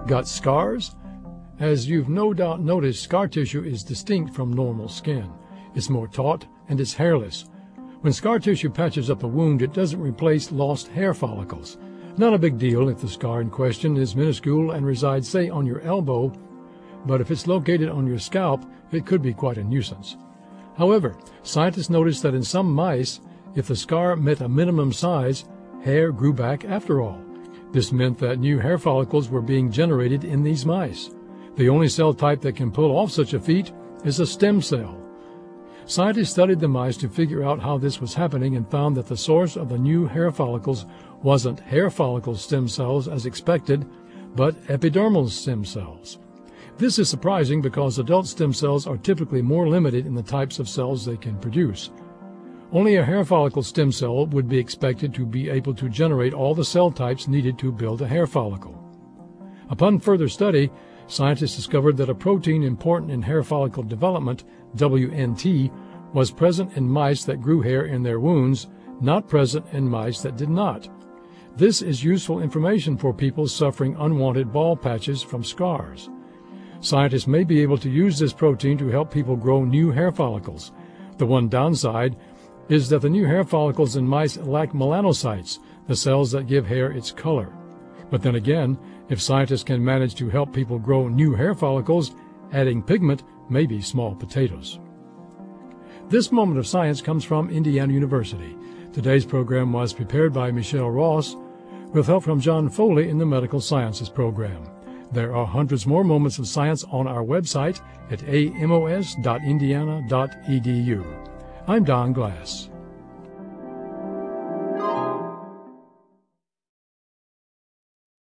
Got scars? As you've no doubt noticed, scar tissue is distinct from normal skin. It's more taut and it's hairless. When scar tissue patches up a wound, it doesn't replace lost hair follicles. Not a big deal if the scar in question is minuscule and resides, say, on your elbow, but if it's located on your scalp, it could be quite a nuisance. However, scientists noticed that in some mice, if the scar met a minimum size, hair grew back after all. This meant that new hair follicles were being generated in these mice. The only cell type that can pull off such a feat is a stem cell. Scientists studied the mice to figure out how this was happening and found that the source of the new hair follicles wasn't hair follicle stem cells as expected, but epidermal stem cells. This is surprising because adult stem cells are typically more limited in the types of cells they can produce. Only a hair follicle stem cell would be expected to be able to generate all the cell types needed to build a hair follicle. Upon further study, scientists discovered that a protein important in hair follicle development, WNT, was present in mice that grew hair in their wounds, not present in mice that did not. This is useful information for people suffering unwanted bald patches from scars. Scientists may be able to use this protein to help people grow new hair follicles. The one downside is that the new hair follicles in mice lack melanocytes, the cells that give hair its color. But then again, if scientists can manage to help people grow new hair follicles, adding pigment may be small potatoes. This moment of science comes from Indiana University. Today's program was prepared by Michelle Ross, with help from John Foley in the Medical Sciences program. There are hundreds more moments of science on our website at amos.indiana.edu. I'm Don Glass.